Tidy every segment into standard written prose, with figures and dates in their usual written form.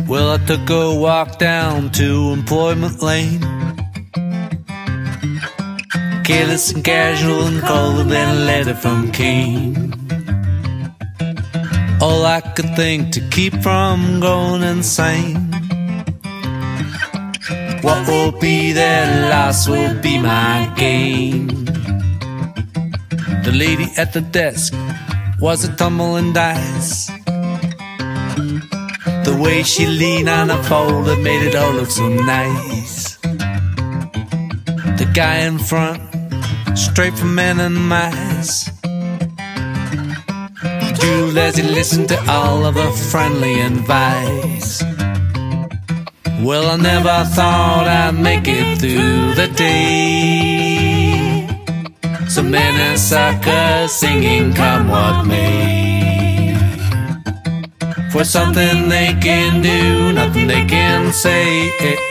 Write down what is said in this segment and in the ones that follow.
Well, I took a walk down to Employment Lane, careless and casual and colder than a letter from Cain. All I could think to keep from going insane. What will be their loss will be my gain. The lady at the desk was a tumbling dice. The way she leaned on a folder made it all look so nice. The guy in front, straight from men and mice, drooled as he listened to all of her friendly advice. Well, I never thought I'd make it through the day. So many suckers singing come what may. For something they can do, nothing they can say.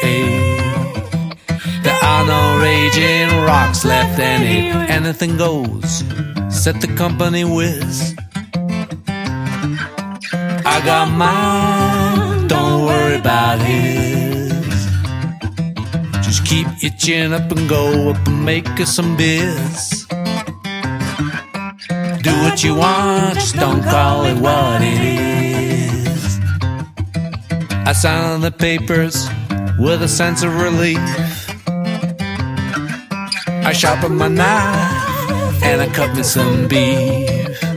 There are no raging rocks left, and anything goes. Set the company whiz. I got mine, don't worry about his. Just keep your chin up and go up and make us some biz. Do what you want, just don't call it what it is. I signed the papers with a sense of relief. I sharpened my knife and I cut me some beef.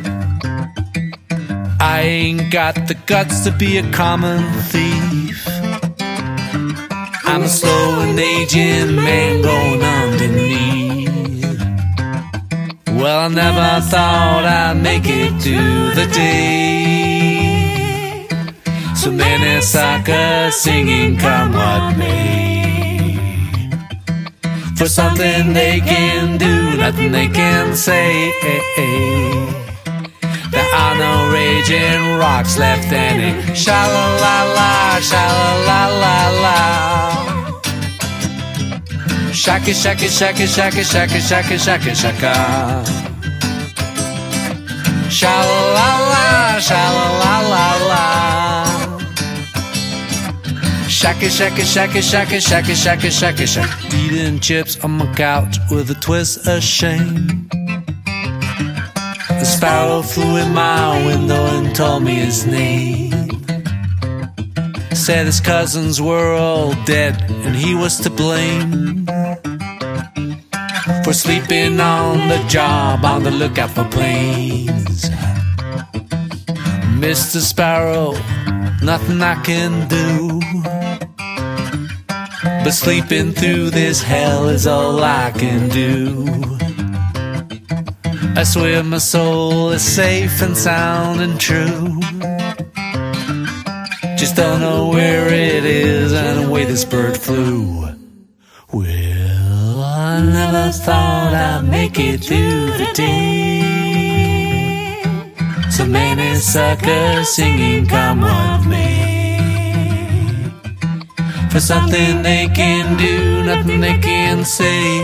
I ain't got the guts to be a common thief. I'm a slow and aging man going underneath. Well, I never thought I'd make it to the day. So many suckers singing come what may. For something they can do, nothing they can say. There are no raging rocks left, and sha-la-la-la, sha-la-la-la-la. Shaka, shaka, shaka, shaka, shaka, shaka, shaka, shaka. Sha-la-la-la, sha-la-la-la-la. Shaka, shaka, shaka, shaka, shaka, shaka, shaka, shaka. Eating chips on my couch with a twist of shame. The sparrow flew in my window and told me his name. Said his cousins were all dead and he was to blame for sleeping on the job, on the lookout for planes. Mr. Sparrow, nothing I can do, but sleeping through this hell is all I can do. I swear my soul is safe and sound and true. Just don't know where it is and the way this bird flew. Well, I never thought I'd make it through the day. So many suckers singing come what may. For something they can do, nothing they can say.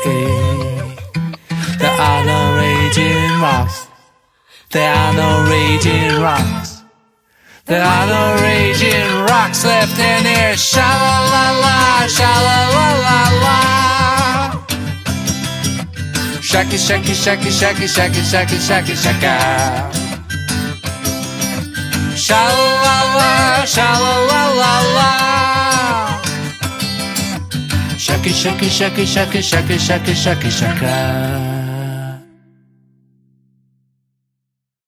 There are no raging rocks. There are no raging rocks. There are no raging rocks left in here. Sha-la-la-la, sha-la-la-la-la. Shaka, shaka, shaka, shaka, shaka, shaka, shaka, shaka. Sha-la-la-la, sha-la-la-la-la. Shaka, shaka, shaka, shaka, shaka, shaka, shaka, shaka.